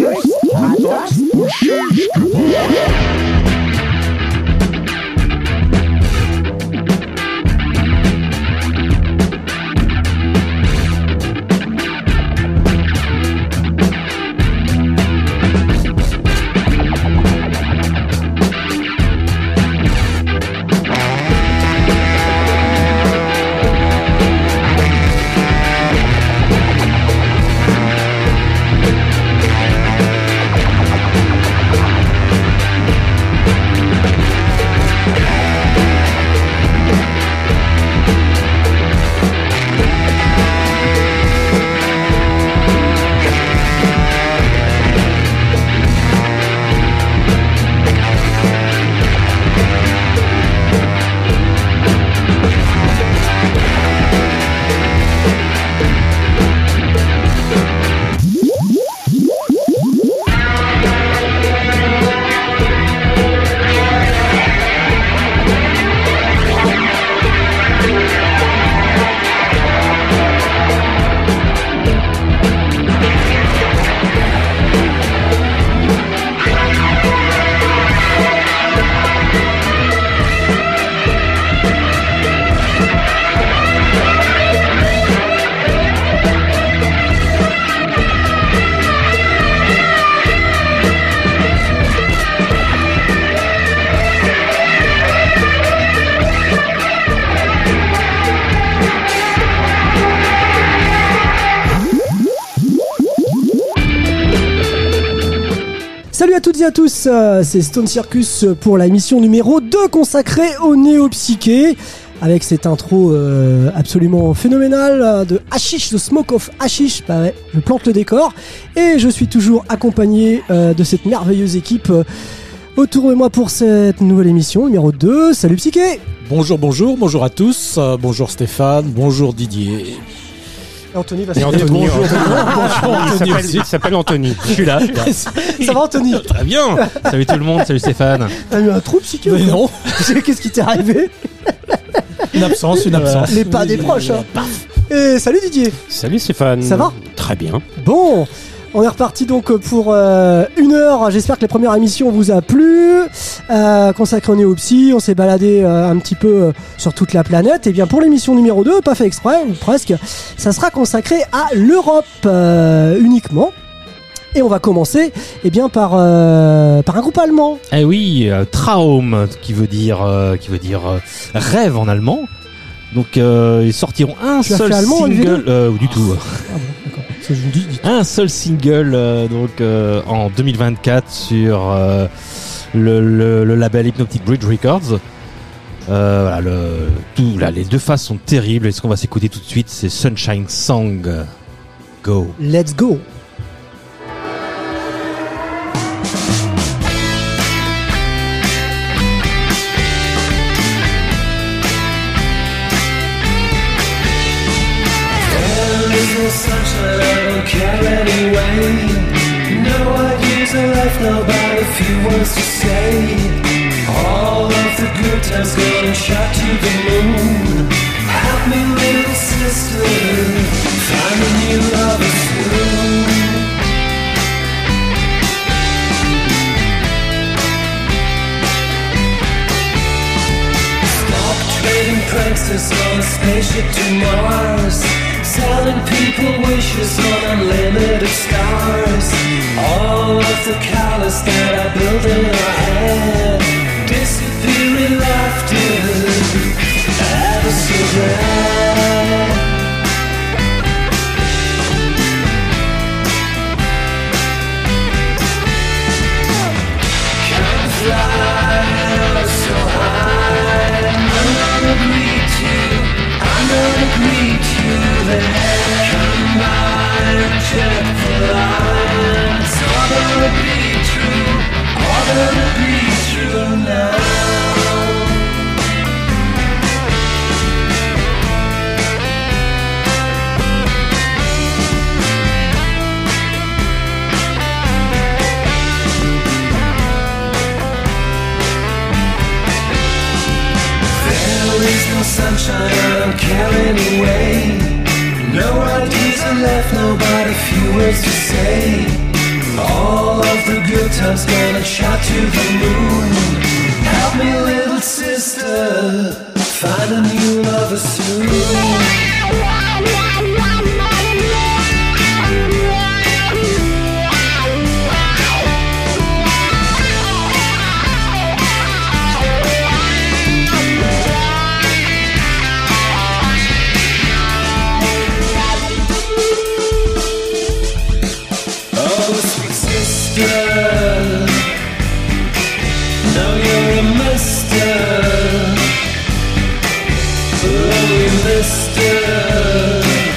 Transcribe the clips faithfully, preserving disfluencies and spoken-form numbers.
Salut à toutes et à tous, c'est Stone Circus pour la émission numéro deux consacrée au néo-psyché, avec cette intro euh, absolument phénoménale de Hashish, The Smoke of Hashish. Bah ouais, je plante le décor et je suis toujours accompagné euh, de cette merveilleuse équipe euh, autour de moi pour cette nouvelle émission numéro deux. Salut Psyché. Bonjour, bonjour, bonjour à tous, euh, bonjour Stéphane, bonjour Didier. Anthony va se Anthony, bonjour, bonjour, Anthony. Il, il s'appelle Anthony. Je suis là. Je suis là. Ça va Anthony? Très bien. Salut tout le monde, salut Stéphane. T'as eu un trou Psyché? Mais non. Qu'est-ce qui t'est arrivé? Une absence, une absence. Les pas des proches. Hein. Et salut Didier. Salut Stéphane. Ça va? Très bien. Bon. On est reparti donc pour euh, une heure. J'espère que la première émission vous a plu. Euh, consacrée au néo-psy, on s'est baladé euh, un petit peu euh, sur toute la planète. Et bien pour l'émission numéro deux, pas fait exprès, ou presque, ça sera consacré à l'Europe euh, uniquement. Et on va commencer eh bien, par, euh, par un groupe allemand. Eh oui, euh, Traum, qui veut dire, euh, qui veut dire euh, rêve en allemand. Donc euh, ils sortiront un tu seul allemand, single, euh, du tout. Ah bon, d'accord. Ça, je me dis, dis un seul single euh, donc euh, en deux mille vingt-quatre sur euh, le, le, le label Hypnotic Bridge Records. Euh, voilà, le, tout, là, les deux faces sont terribles et ce qu'on va s'écouter tout de suite, c'est Sunshine Song. Go. Let's go. Sunshine, I don't care anyway. No ideas of life, no but a few words to say. All of the good times gone shot to the moon. Help me, little sister, find a new lover soon. Stop trading pranksters on a spaceship to Mars. Telling people wishes on unlimited stars. All of the callous that I built in our head disappear in laughter, ever so glad. Can't fly so high. I'm gonna greet you, I'm gonna greet you. Come by and check the line. It's all gonna be true, all gonna be true now. There is no sunshine, I don't care anyway. No ideas are left, no but a few words to say. All time's gonna shout to the moon. Help me, little sister, find a new lover soon. Now you're a mister. Oh, you mister.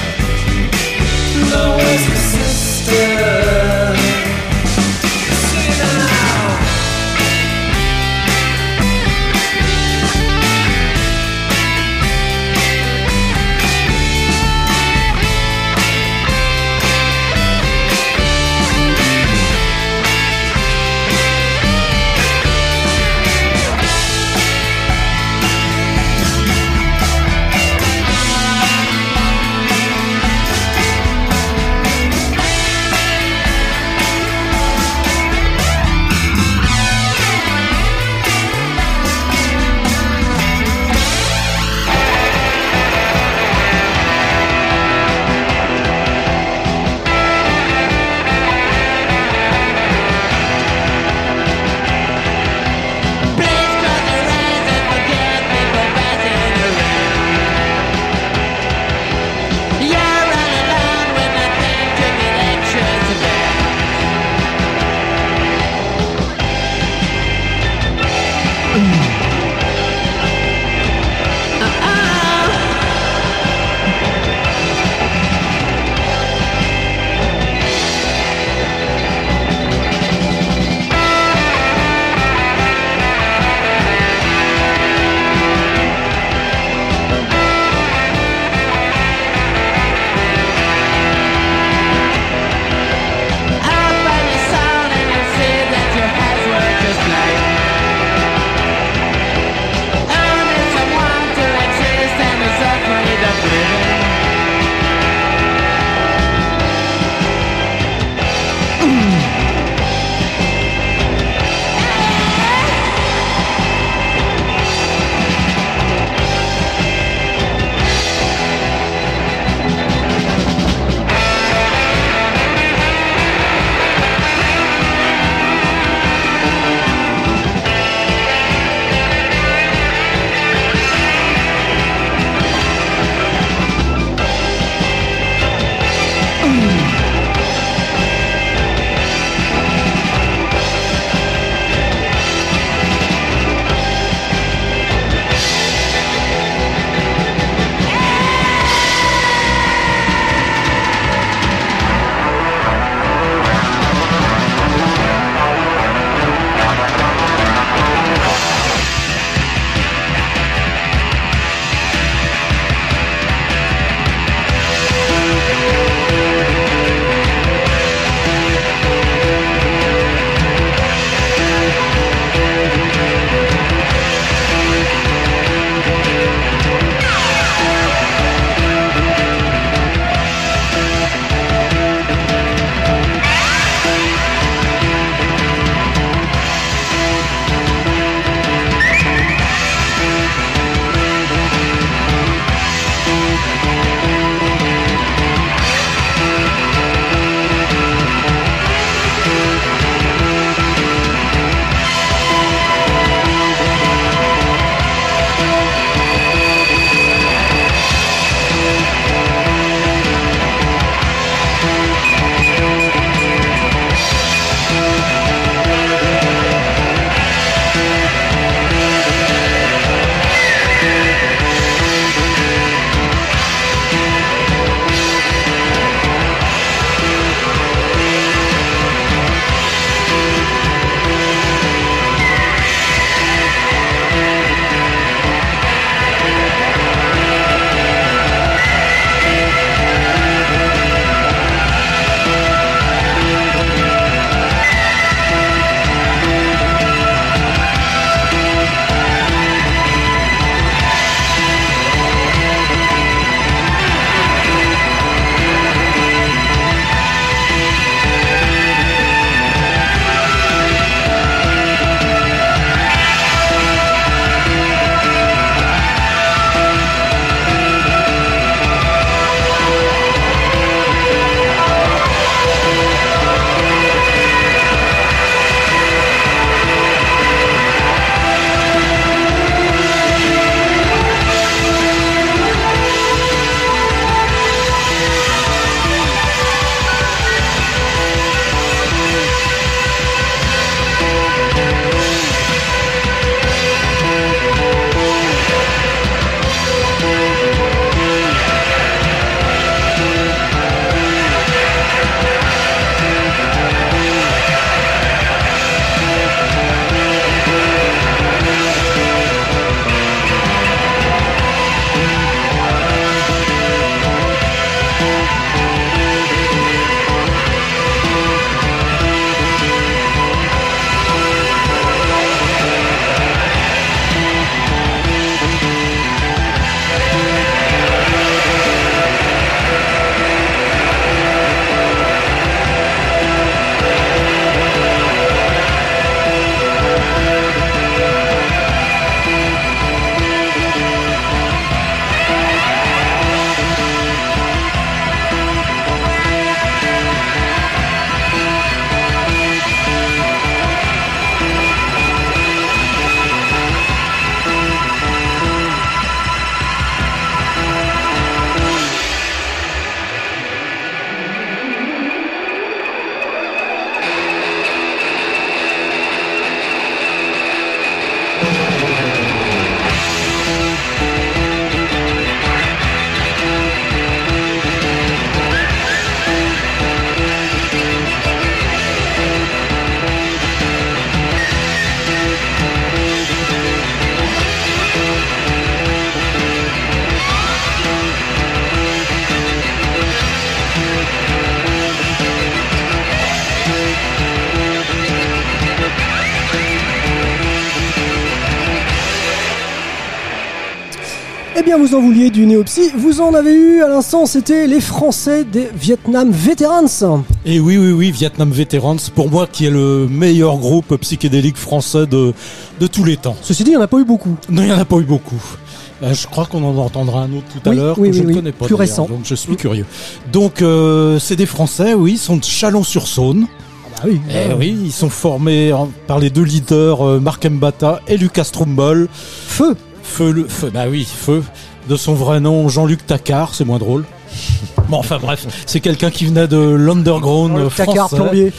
Eh bien, vous en vouliez du Néopsy, vous en avez eu à l'instant, c'était les Français des Vietnam Veterans. Et oui, oui, oui, Vietnam Veterans, pour moi, qui est le meilleur groupe psychédélique français de, de tous les temps. Ceci dit, il n'y en a pas eu beaucoup. Non, il n'y en a pas eu beaucoup. Euh, je crois qu'on en entendra un autre tout à Oui, l'heure, oui, que je oui, ne oui. connais pas. Plus d'ailleurs, récent. Donc je suis curieux. Donc, euh, c'est des Français, oui, ils sont de Chalon-sur-Saône. Ah oui. Eh oui, ils sont formés en- par les deux leaders, euh, Mark Mbata et Lucas Trumbull. Feu. Feu, le, feu, bah oui, Feu. De son vrai nom, Jean-Luc Tacard, c'est moins drôle. Bon, enfin bref, c'est quelqu'un qui venait de l'underground Le français. cacard plombier.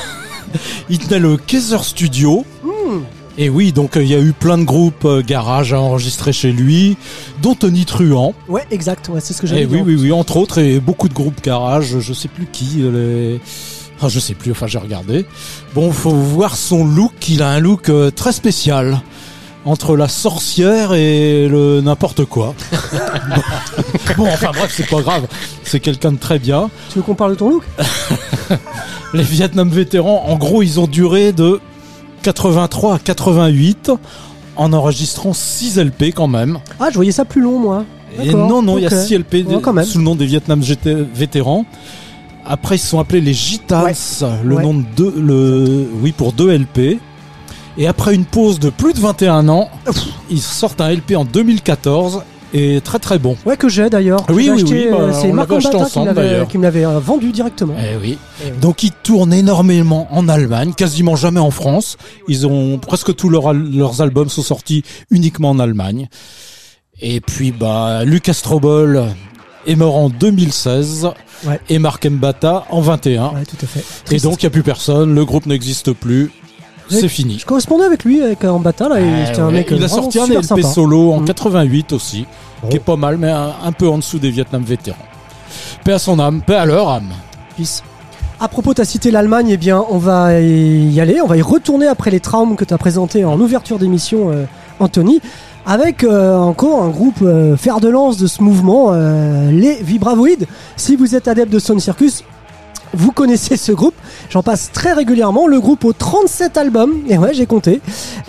Il tenait le Kaiser Studio. Hmm. Et oui, donc il y a eu plein de groupes euh, garage à enregistrer chez lui, dont Tony Truant. Ouais, exact, ouais, c'est ce que j'avais Et dit. oui, oui, oui, entre autres, et beaucoup de groupes garage, je sais plus qui, les... Ah, je sais plus, enfin j'ai regardé. Bon, faut voir son look, il a un look euh, très spécial. Entre la sorcière et le n'importe quoi. Bon, enfin bref, c'est pas grave. C'est quelqu'un de très bien. Tu veux qu'on parle de ton look? Les Vietnam Vétérans, en gros, ils ont duré de quatre-vingt-trois à quatre-vingt-huit en enregistrant six L P quand même. Ah, je voyais ça plus long, moi. Et D'accord, non, non, il ok. y a six L P Ouais, quand même. sous le nom des Vietnam G T Vétérans. Après, ils se sont appelés les Gitans, Ouais. le Ouais. nom de deux, le, oui, pour deux L P. Et après une pause de plus de vingt et un ans, ils sortent un L P en deux mille quatorze et très très bon. Ouais, que j'ai d'ailleurs. Oui, J'ai oui, acheté, oui, bah, euh, c'est on Marc l'avait acheté Ambata qui me ensemble, l'avait- d'ailleurs. qui me l'avait euh, vendu directement. Eh oui. Eh oui. Donc ils tournent énormément en Allemagne, quasiment jamais en France. Ils ont presque tous leurs al- leurs albums sont sortis uniquement en Allemagne. Et puis bah Lucas Trumbull est mort en deux mille seize Ouais. et Mark Mbata en vingt et un. Ouais, tout à fait. Et Triste. donc il n'y a plus personne, le groupe n'existe plus. Ouais. C'est fini. Je correspondais avec lui, avec Ambata, là, et Eh c'était un ouais. mec Il a vraiment sorti un super L P sympa. solo en Mm. quatre-vingt-huit aussi, Bon. qui est pas mal, mais un, un peu en dessous des Vietnam Vétérans. Paix à son âme, paix à leur âme. Peace. À propos, t'as cité l'Allemagne, eh bien, on va y aller, on va y retourner après les traumes que t'as présentés en ouverture d'émission, euh, Anthony, avec euh, encore un groupe euh, fer de lance de ce mouvement, euh, les Vibravoids. Si vous êtes adepte de Stone Circus, vous connaissez ce groupe, j'en passe très régulièrement. Le groupe aux trente-sept albums, et ouais, j'ai compté.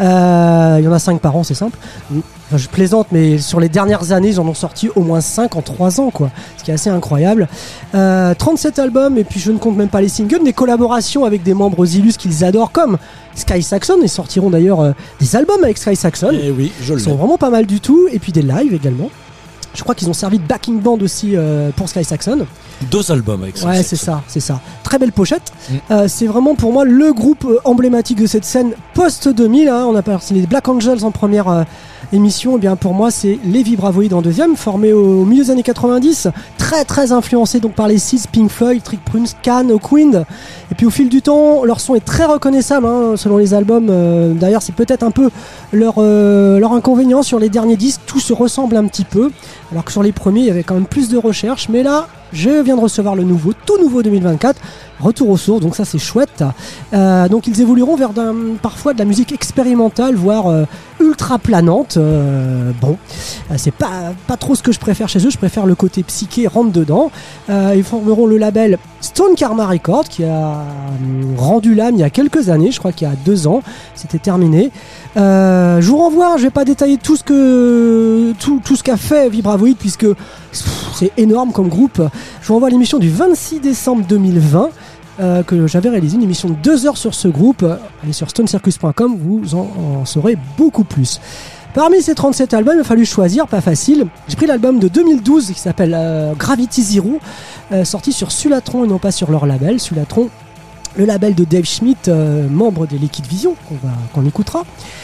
Euh, il y en a cinq par an, c'est simple. Enfin, je plaisante, mais sur les dernières années, ils en ont sorti au moins cinq en trois ans, quoi. Ce qui est assez incroyable. Euh, trente-sept albums, et puis je ne compte même pas les singles, des collaborations avec des membres illustres qu'ils adorent, comme Sky Saxon. Ils sortiront d'ailleurs euh, des albums avec Sky Saxon. Et oui, je Ils sont l'ai. vraiment pas mal du tout, et puis des lives également. Je crois qu'ils ont servi de backing band aussi euh, pour Sky Saxon. Deux albums avec ça. Ouais, c'est ça, c'est ça. Très belle pochette. Mm. Euh, c'est vraiment pour moi le groupe euh, emblématique de cette scène post deux mille. Hein. On a parlé les Black Angels en première euh, émission. Et bien pour moi, c'est les Vibravoids en deuxième, formés au, au milieu des années quatre-vingt-dix, très très influencés donc par les Seeds, Pink Floyd, Trick Prunes, Can, Queen. Et puis au fil du temps, leur son est très reconnaissable hein, selon les albums. Euh, D'ailleurs, c'est peut-être un peu leur euh, leur inconvénient sur les derniers disques. Tout se ressemble un petit peu, alors que sur les premiers, il y avait quand même plus de recherche. Mais là, je viens de recevoir le nouveau, tout nouveau deux mille vingt-quatre, retour aux sources, donc ça c'est chouette. Euh, donc ils évolueront vers d'un, parfois de la musique expérimentale, voire euh, ultra planante. Euh, bon, euh, c'est pas, pas trop ce que je préfère chez eux, je préfère le côté psyché rentre dedans. Euh, ils formeront le label Stone Karma Records qui a hum, rendu l'âme il y a quelques années, je crois qu'il y a deux ans, c'était terminé. Euh, je vous renvoie, je vais pas détailler tout ce que tout, tout ce qu'a fait Vibravoid puisque pff, c'est énorme comme groupe. Je vous renvoie à l'émission du vingt-six décembre deux mille vingt euh, que j'avais réalisé, une émission de deux heures sur ce groupe. Allez sur stone circus point com, vous en, en saurez beaucoup plus. Parmi ces trente-sept albums, il a fallu choisir, pas facile. J'ai pris l'album de deux mille douze qui s'appelle euh, Gravity Zero, euh, sorti sur Sulatron et non pas sur leur label. Sulatron, le label de Dave Schmidt, euh, membre des Liquid Vision, qu'on va, qu'on écoutera.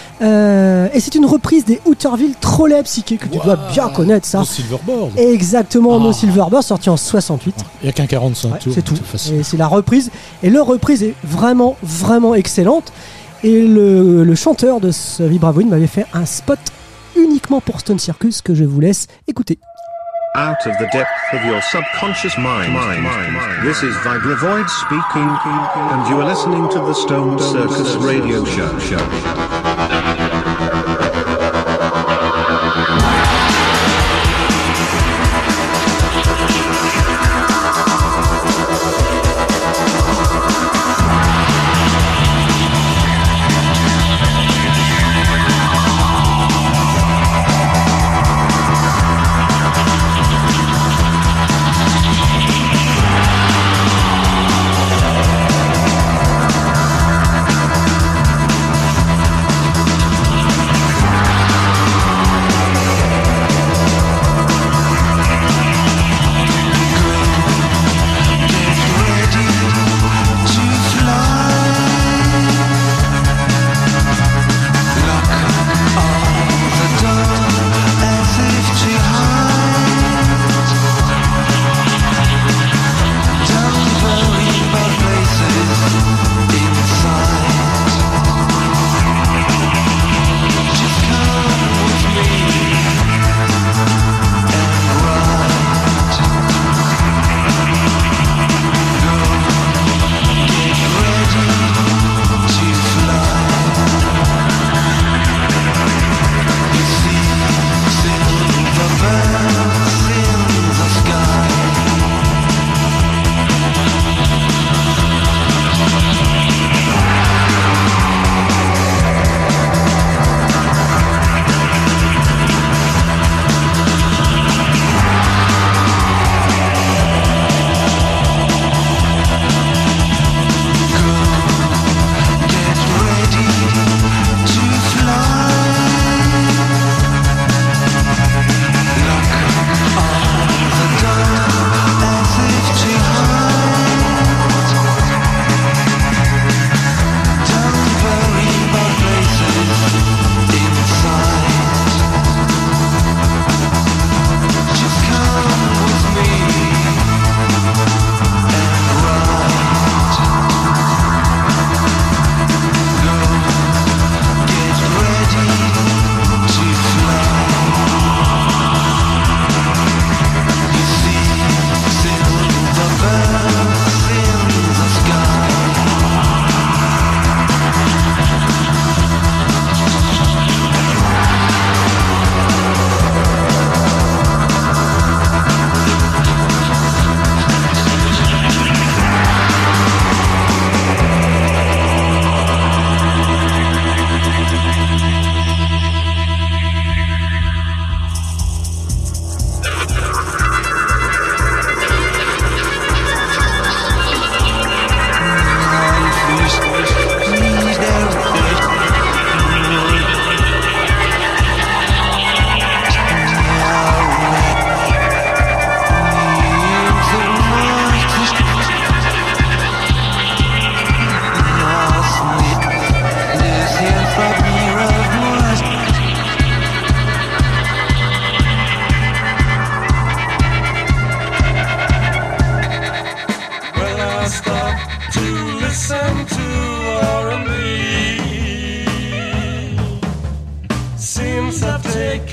Euh, et c'est une reprise des Hooterville Trolley Psyché que tu dois bien connaître, ça. No Silverboard. Exactement, No Ah. Silverboard, sorti en soixante-huit. Il n'y a qu'un quarante-cinq Ouais, tours. c'est tout. facile. Et c'est la reprise. Et leur reprise est vraiment, vraiment excellente. Et le, le chanteur de ce Vibravoid m'avait fait un spot uniquement pour Stone Circus que je vous laisse écouter. Out of the depth of your subconscious mind. This is Vibravoid speaking, and you are listening to the Stone Circus Radio Show.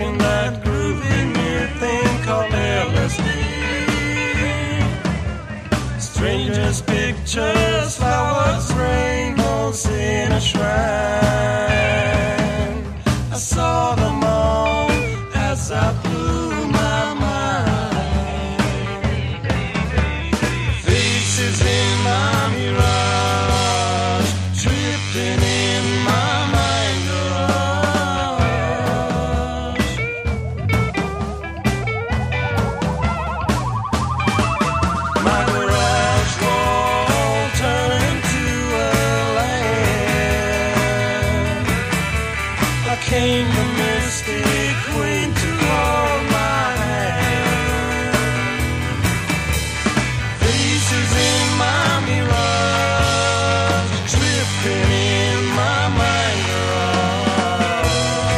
smoking that groovy new thing called L S D. Strangers, pictures, flowers, rainbows in a shrine. I saw them all as I blew my mind. Faces in my mirage, drifting in my mind garage. My garage wall turned into a land. I came the mystic queen to hold my hand. Faces in my mirage, drifting in my mind garage.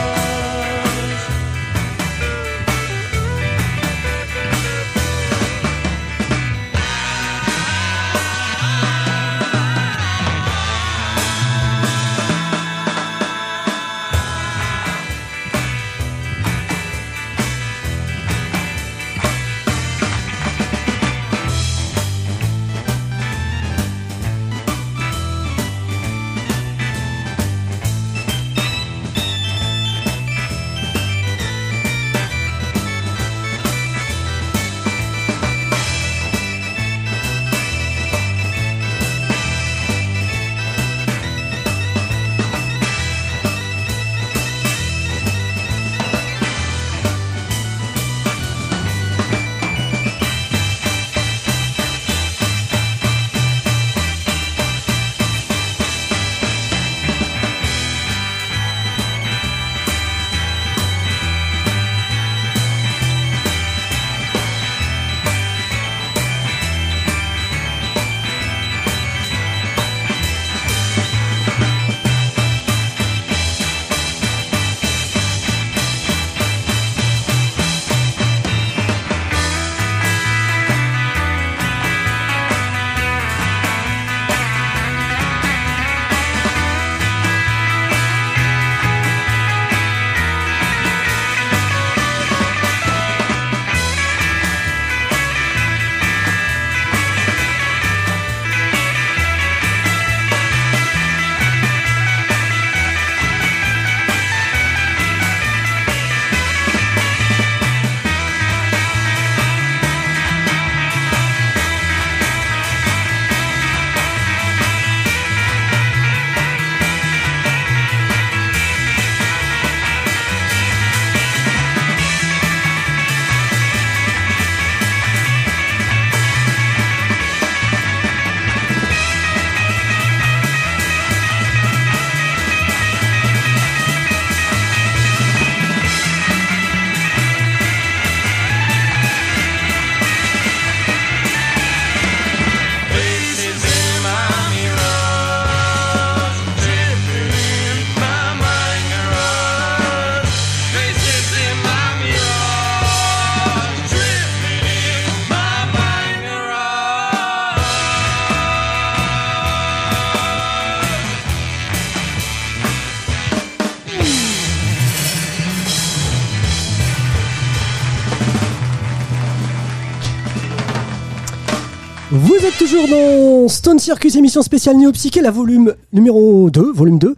Vous êtes toujours dans Stone Circus, émission spéciale Néo-Psyché, la volume numéro deux, volume deux.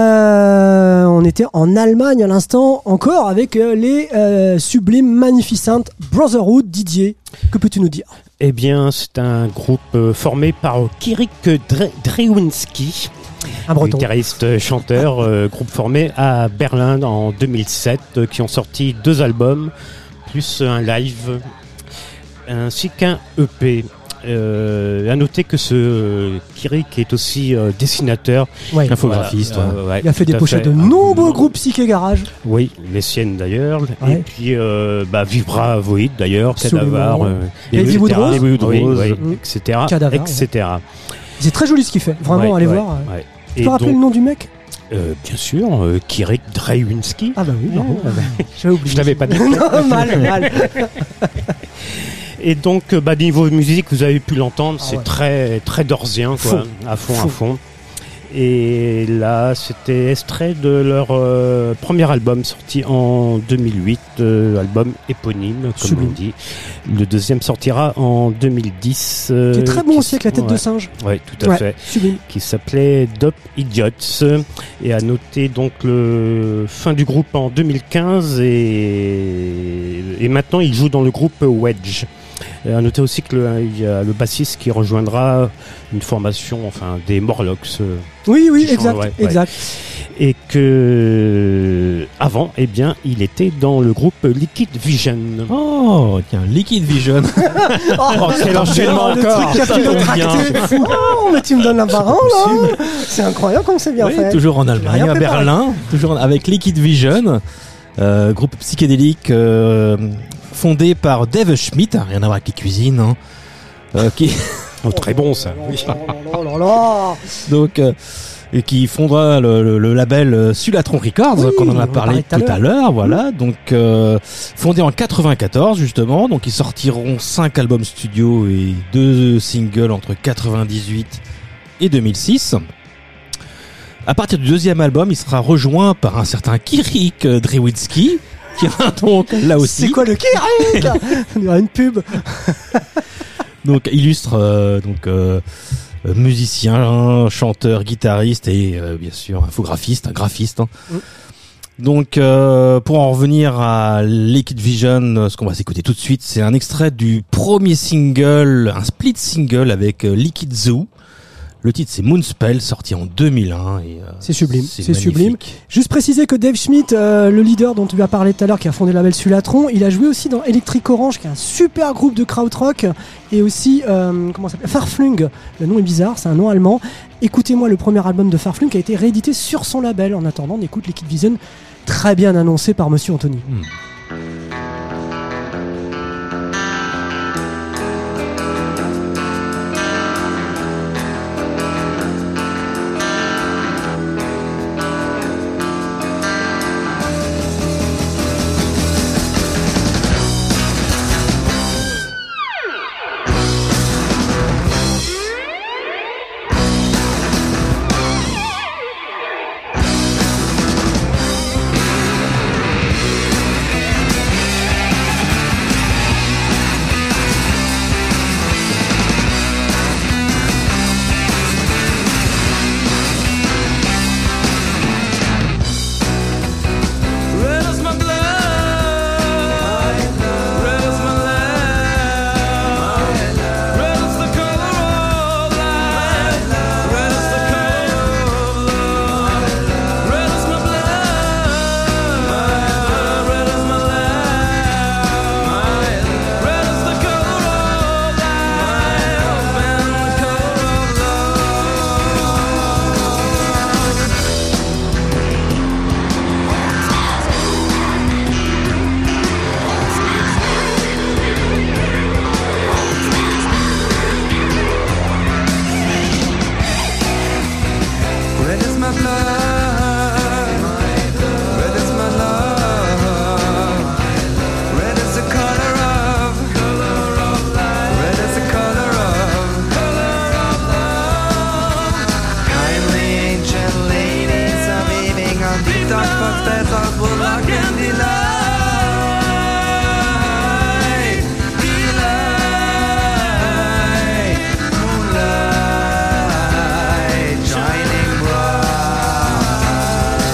Euh, on était en Allemagne à l'instant, encore avec euh, les euh, sublimes Magnificent Brotherhood. Didier, que peux-tu nous dire ? Eh bien, c'est un groupe euh, formé par Kirik Dre- Drewinski, un breton, guitariste chanteur, euh, groupe formé à Berlin en deux mille sept, euh, qui ont sorti deux albums, plus un live, ainsi qu'un E P. Euh, à noter que ce euh, Kirik est aussi euh, dessinateur, ouais. infographiste. Voilà, euh, ouais, il a fait des pochettes de nombreux groupes psyché garage. Oui, les siennes d'ailleurs. Ouais. Et puis euh, bah, Vibra Void d'ailleurs, Cadavar, euh, Eddie Woodrose, oui, oui, oui, mmh. et cetera, Cadavar, et cetera. Ouais. C'est très joli ce qu'il fait. Vraiment, ouais, allez ouais, voir. Ouais. Tu peux rappeler donc, le nom du mec ? euh, Bien sûr, euh, Kirik Drewinski. Ah bah oui, non, bah, j'avais oublié. Je l'avais pas dit. Non, mal, mal. Et donc, bah, niveau musique, vous avez pu l'entendre, ah c'est ouais. très, très dorsien, quoi, fond. à fond, fond, à fond. Et là, c'était extrait de leur euh, premier album sorti en deux mille huit, euh, album éponyme, comme Sublime. on dit. Le deuxième sortira en deux mille dix. Euh, Qui est très bon qui aussi avec la tête ouais. de singe. Oui, tout à Ouais, fait. sublime. Qui s'appelait Dope Idiots. Et à noter donc le fin du groupe en deux mille quinze et, et maintenant il joue dans le groupe Wedge. Et à noter aussi que le, il y a le bassiste qui rejoindra une formation, enfin des Morlocks. euh, Oui, oui, Qui exact, change, ouais, ouais. exact. Et que avant, eh bien, il était dans le groupe Liquid Vision. Oh, tiens, Liquid Vision. Oh, quel enchaînement le encore. truc qui a Ça fait tombe notre bien. acté. Oh, mais tu me donnes un barin, là. C'est incroyable comme c'est bien Oui, fait. toujours en J'ai Allemagne, rien à préparé. Berlin, toujours avec Liquid Vision, euh, groupe psychédélique euh, fondé par Dave Schmidt, rien à voir avec les cuisines, hein, euh, qui Oh, très bon ça. Oh là là là là. donc euh, et qui fondera le, le, le label euh, Sulatron Records, Oui, qu'on en on a en parlé parlait tout à l'heure, voilà. Donc euh, fondé en quatre-vingt-quatorze justement, donc ils sortiront cinq albums studio et deux singles entre quatre-vingt-dix-huit et deux mille six. À partir du deuxième album, il sera rejoint par un certain Kirik Drewitsky, qui a donc là aussi C'est quoi le Kirik? On dirait une pub. donc illustre euh, donc euh, euh, musicien, chanteur, guitariste et euh, bien sûr infographiste, un graphiste. Hein. Mm. Donc euh, pour en revenir à Liquid Vision, euh, ce qu'on va s'écouter tout de suite, c'est un extrait du premier single, un split single avec euh, Liquid Zoo. Le titre c'est Moonspell, sorti en deux mille un. Et, euh, C'est sublime, c'est magnifique. sublime. Juste préciser que Dave Schmidt, euh, le leader dont tu as parlé tout à l'heure, qui a fondé le label Sulatron, il a joué aussi dans Electric Orange, qui est un super groupe de krautrock, et aussi, euh, comment ça s'appelle, Farflung. Le nom est bizarre, c'est un nom allemand. Écoutez-moi le premier album de Farflung qui a été réédité sur son label. En attendant, on écoute Liquid Vision, très bien annoncé par Monsieur Anthony. Hmm. Red is my blood, red is my life, red is the color of life, red is the color of love, red is my blood, red is my life, red is the color of life and the color of love. Red is my blood, red is my love, red is the color of, red is the color of, kindly ancient ladies are weaving on deep dark footsteps of woodlock and delight, delight, moonlight shining bright.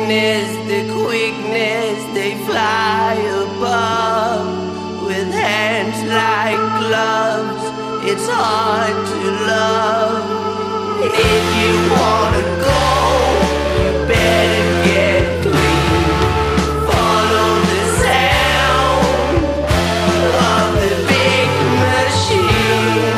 weakness, the quickness, they fly above with hands like gloves. It's hard to love. If you wanna go, you better get clean. Follow the sound of the big machine.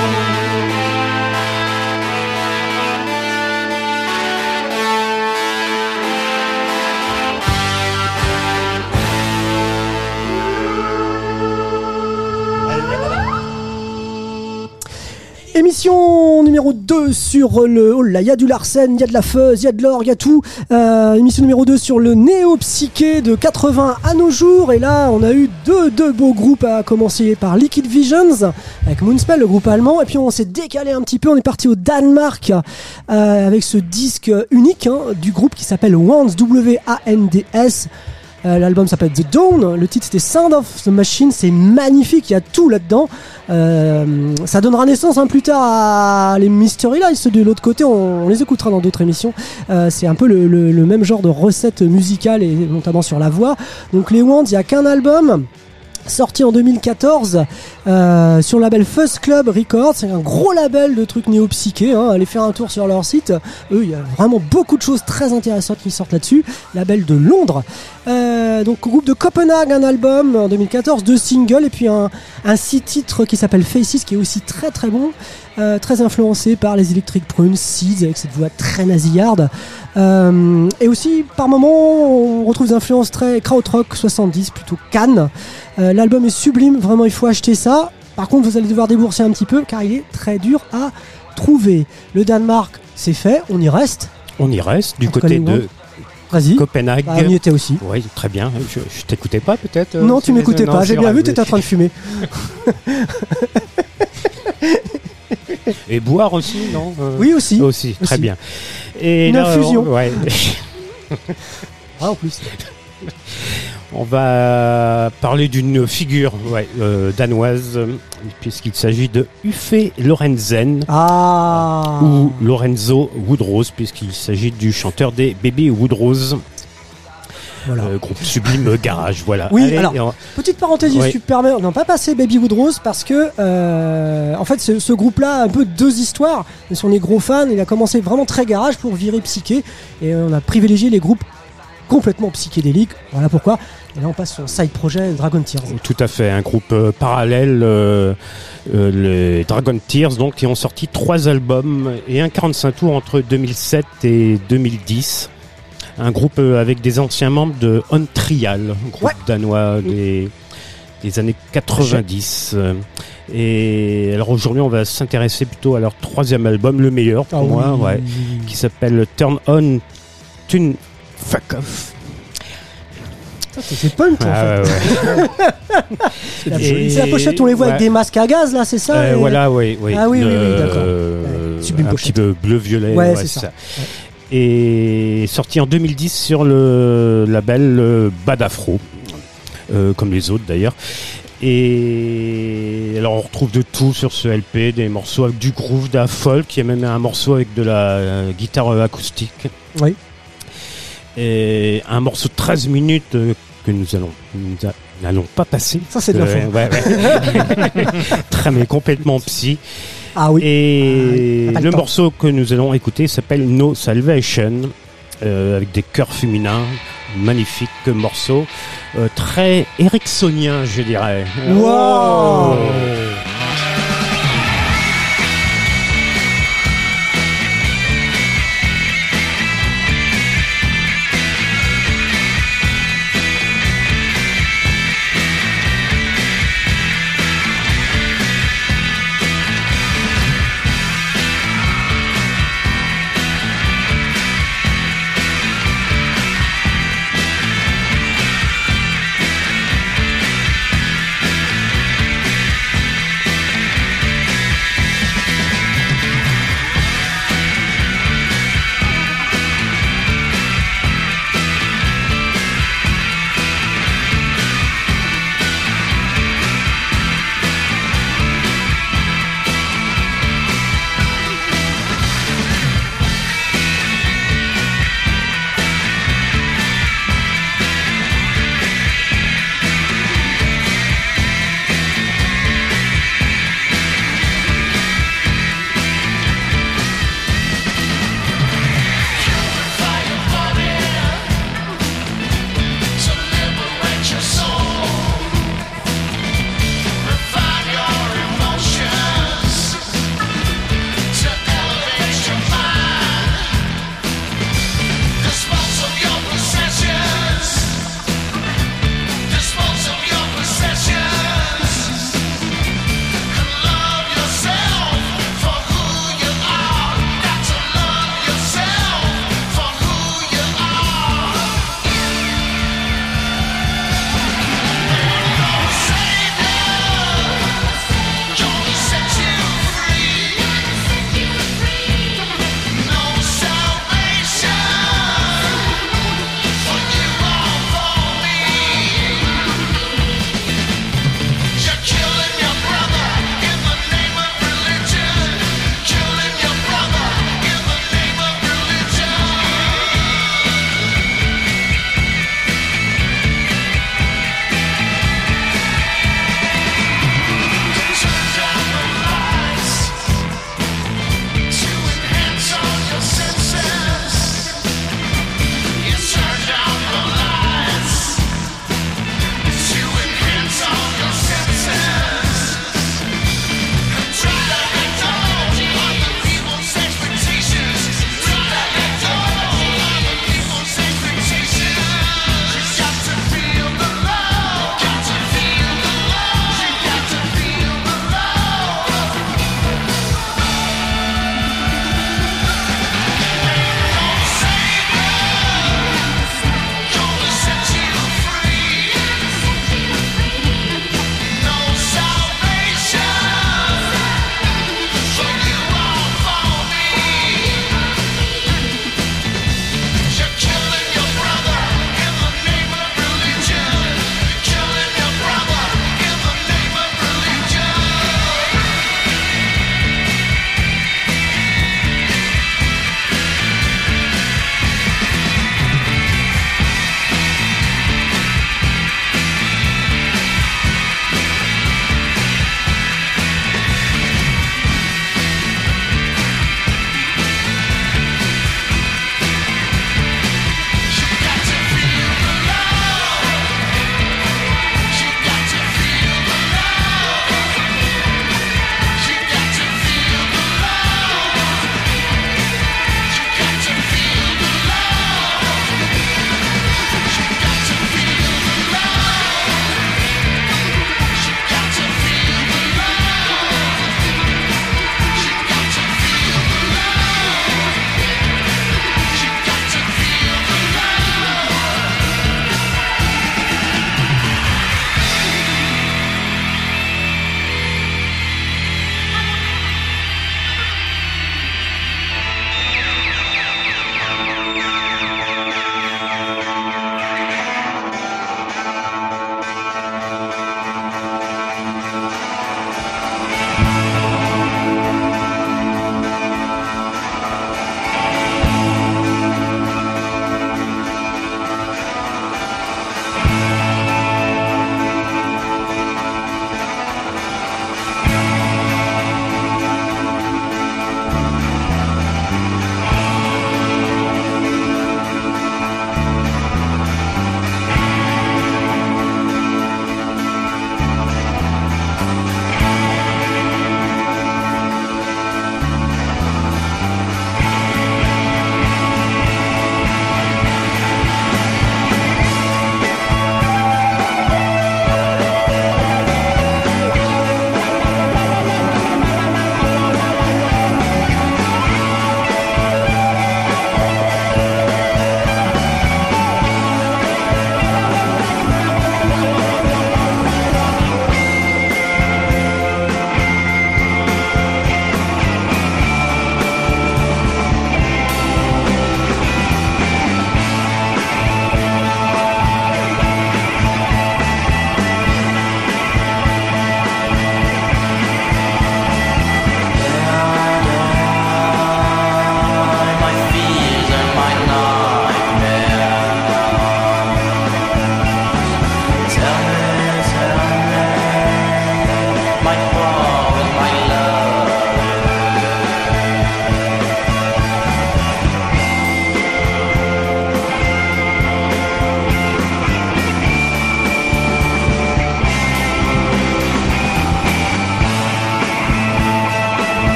Émission numéro deux sur le... Oh là, il y a du Larsen, il y a de la fuzz, il y a de l'or, il y a tout. Euh, émission numéro deux sur le néo-psyché de quatre-vingts à nos jours. Et là, on a eu deux, deux beaux groupes, à commencer par Liquid Visions, avec Moonspell, le groupe allemand. Et puis on s'est décalé un petit peu, on est parti au Danemark euh, avec ce disque unique hein, du groupe qui s'appelle Wands, W A N D S. Euh, l'album s'appelle The Dawn, le titre c'était Sound of the Machine, c'est magnifique, il y a tout là-dedans. Euh, ça donnera naissance hein, plus tard à les Mystery Lights, ceux de l'autre côté, on, on les écoutera dans d'autres émissions. Euh, c'est un peu le, le, le même genre de recette musicale et notamment sur la voix. Donc les Wands, il n'y a qu'un album. Sorti en deux mille quatorze euh, sur le label Fuzz Club Records, c'est un gros label de trucs néo-psyché, hein. Allez faire un tour sur leur site, eux il y a vraiment beaucoup de choses très intéressantes qui sortent là-dessus, label de Londres. Euh, donc groupe de Copenhague, un album en deux mille quatorze, deux singles et puis un, un six titres qui s'appelle Faces qui est aussi très très bon, euh, très influencé par les Electric Prunes, Seeds avec cette voix très nasillarde. Euh, et aussi par moments on retrouve des influences très krautrock soixante-dix, plutôt Cannes. Euh, l'album est sublime, vraiment il faut acheter ça. Par contre vous allez devoir débourser un petit peu car il est très dur à trouver. Le Danemark c'est fait, on y reste. On y reste du En tout côté cas, les de Wands. Vas-y. Copenhague. Bah, on y était aussi. Oui, très bien. Je, je t'écoutais pas peut-être euh, Non, tu c'est- m'écoutais non, pas, c'est j'ai bien vrai, vu, t'étais en train de fumer. Et boire aussi, non Euh, Oui aussi. Aussi, très Aussi. bien. Et Une là, infusion. on- ouais. Ah en plus. On va parler d'une figure ouais, euh, danoise, euh, puisqu'il s'agit de Uffe Lorentzen, Ah. ou Lorenzo Woodrose, puisqu'il s'agit du chanteur des Baby Woodrose, Voilà. euh, groupe sublime garage. Voilà. Oui, Allez, alors, et on- Petite parenthèse, Oui. si tu me permets, on n'a pas passé Baby Woodrose parce que, euh, en fait, ce, ce groupe-là a un peu deux histoires. Mais si on est gros fan, il a commencé vraiment très garage pour virer psyché. Et on a privilégié les groupes complètement psychédéliques. Voilà pourquoi. Et là, on passe sur le side projet Dragon Tears. Tout à fait, un groupe euh, parallèle, euh, euh, les Dragon Tears, donc, qui ont sorti trois albums et un quarante-cinq tours entre deux mille sept et deux mille dix. Un groupe euh, avec des anciens membres de On Trial, un groupe Ouais. danois des, des années quatre-vingt-dix. Euh, Et alors aujourd'hui, on va s'intéresser plutôt à leur troisième album, le meilleur pour Ah moi, oui. ouais, qui s'appelle Turn On, Tune Fuck Off. Ça, c'est- c'est punk, en Ah, fait. ouais, ouais. C'est la, Et- c'est la pochette, on les voit ouais. avec des masques à gaz, là, c'est ça Euh, et- Voilà, oui, oui. Ah oui, oui, oui, d'accord. Euh, Ouais, sublime un pochette. petit peu bleu-violet. Ouais, c'est ça. Ouais. Et sorti en deux mille dix sur le label euh, Bad Afro, euh, comme les autres d'ailleurs. Et alors on retrouve de tout sur ce L P, des morceaux avec du groove, de la folk, il y a même un morceau avec de la euh, guitare euh, acoustique. Oui. Et un morceau de treize minutes euh, que nous allons nous a- n'allons pas passer. Ça, c'est de l'info. Euh, ouais, ouais. Très mais complètement psy. Ah oui. Et Ah, pas le le temps. morceau que nous allons écouter s'appelle No Salvation, euh, avec des chœurs féminins, magnifique morceau, euh, très ericksonien, je dirais. Wow. Oh.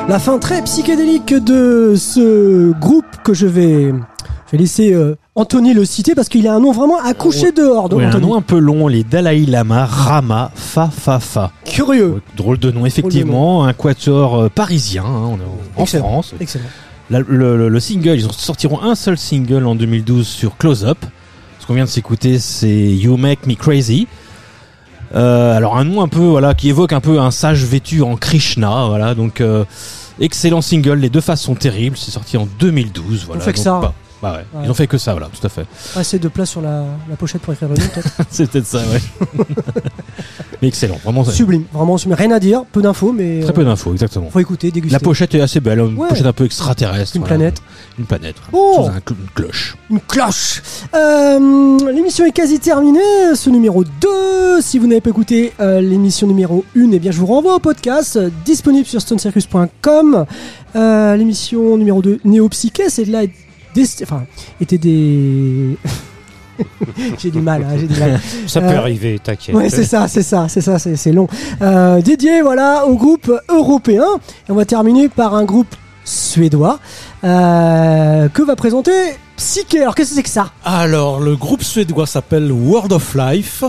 La fin très psychédélique de ce groupe que je vais, je vais laisser euh, Anthony le citer parce qu'il a un nom vraiment à coucher Ouais. dehors. Donc, Ouais, un Anthony. nom un peu long, les Dalai Lama, Rama, Fa Fa Fa. Curieux. Ouais, drôle de nom, effectivement, un quatuor euh, parisien, hein, on est en Excellent. France. Excellent. La- le, le- le single, ils sortiront un seul single en deux mille douze sur Close Up. Ce qu'on vient de s'écouter, c'est You Make Me Crazy. Euh, alors un nom un peu, voilà, qui évoque un peu un sage vêtu en Krishna, voilà. Donc euh, excellent single, les deux faces sont terribles. C'est sorti en deux mille douze, voilà. On fait que donc, ça. Bah, bah ouais. Ouais. Ils ont fait que ça, voilà, tout à fait. Assez de place sur la, la pochette pour écrire le nom, peut-être. C'est peut-être ça, ouais. Mais excellent, vraiment. c'est- Sublime, vraiment sublime. Rien à dire, peu d'infos, mais Très peu d'infos, exactement. faut écouter, déguster. La pochette est assez belle, une Ouais. pochette un peu extraterrestre. Une voilà. planète. Une planète. Oh. Sous un cl- une cloche. Une cloche. Euh, l'émission est quasi terminée, ce numéro deux. Si vous n'avez pas écouté euh, l'émission numéro un, eh bien je vous renvoie au podcast euh, disponible sur stone circus point com. Euh, l'émission numéro deux, Néo-Psyché, c'est de là des, enfin, était des j'ai du mal, hein, j'ai du mal. Ça peut Euh, arriver, t'inquiète. Ouais, c'est ça, c'est ça, c'est ça, c'est, c'est long. Euh, dédié, voilà, au groupe européen. Et on va terminer par un groupe suédois euh, que va présenter Psyché. Alors, qu'est-ce que c'est que ça? Alors, le groupe suédois s'appelle World of Life.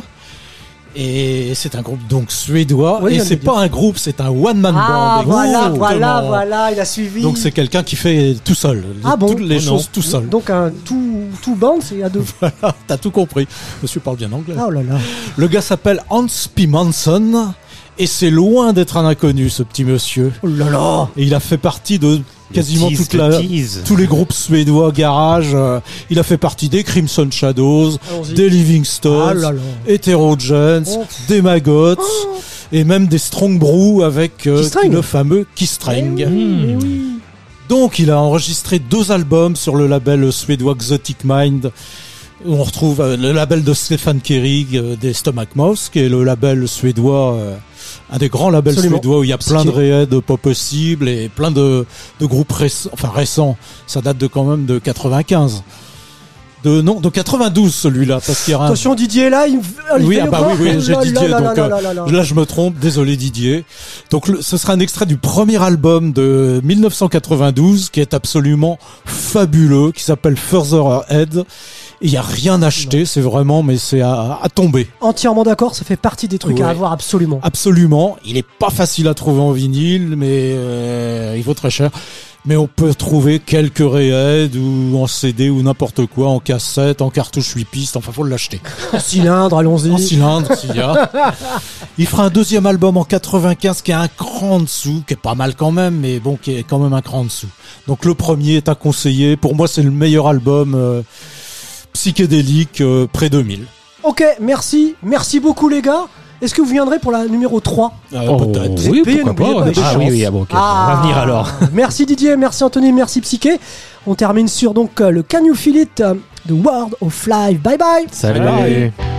Et c'est un groupe donc suédois. Oui, je et viens de c'est le dire. pas un groupe, c'est un one-man Ah, band. voilà, Exactement. voilà, voilà, il a suivi. Donc c'est quelqu'un qui fait tout seul. Ah bon Toutes les Oh non. choses tout seul. Donc, un tout, tout band, c'est à deux. Voilà, t'as tout compris. Monsieur parle bien anglais. Oh là là. Le gars s'appelle Hans P. Manson. Et c'est loin d'être un inconnu, ce petit monsieur. Oh là là. Et il a fait partie de quasiment Tease, toute le la, tease. tous les groupes suédois garage. euh, il a fait partie des Crimson Shadows, Allons-y. des Living Ah Stones, là là. Heterogenes, Oh. des Maggots et même des Strong Brew avec euh, Key String. le fameux Key String. Eh oui, eh oui. Donc il a enregistré deux albums sur le label suédois Exotic Mind. Où on retrouve euh, le label de Stefan Kerrig euh, des Stomach Mouth, qui est le label suédois, euh, un des grands labels Absolument. suédois où il y a plein de Psyché. réeds pas possibles et plein de, de groupes récents, enfin récents. Ça date de quand même de quatre-vingt-quinze. De non, de quatre-vingt-douze celui-là, parce qu'il y a un. Attention, Didier est là. Il... il Oui, fait ah le bah grand. oui, oui, j'ai Oh là Didier, là donc là euh, là là là. là je me trompe, désolé Didier. Donc le- ce sera un extrait du premier album de mille neuf cent quatre-vingt-douze qui est absolument fabuleux, qui s'appelle Further Ahead. Il y a rien acheté, c'est vraiment, mais c'est à, à tomber. Entièrement d'accord, ça fait partie des trucs à Ouais. avoir absolument. Absolument. Il est pas facile à trouver en vinyle, mais euh, il vaut très cher. Mais on peut trouver quelques réeds ou en C D ou n'importe quoi, en cassette, en cartouche huit pistes. Enfin, faut l'acheter. En cylindre, allons-y. En cylindre, s'il y a. Il fera un deuxième album en quatre-vingt-quinze qui est un cran en dessous, qui est pas mal quand même, mais bon, qui est quand même un cran en dessous. Donc le premier est à conseiller. Pour moi, c'est le meilleur album euh, psychédélique euh, près deux mille. Ok, merci. Merci beaucoup, les gars. Est-ce que vous viendrez pour la numéro trois? Euh, Oh, peut-être. oui, Payé, pourquoi n'oubliez pas. pas, des des ah chances. oui, oui, ah bon, ok. Ah. On va venir alors. Merci Didier, merci Anthony, merci Psyché. On termine sur donc euh, le Can You Feel It euh, de World of Life. Bye bye. Salut. Salut.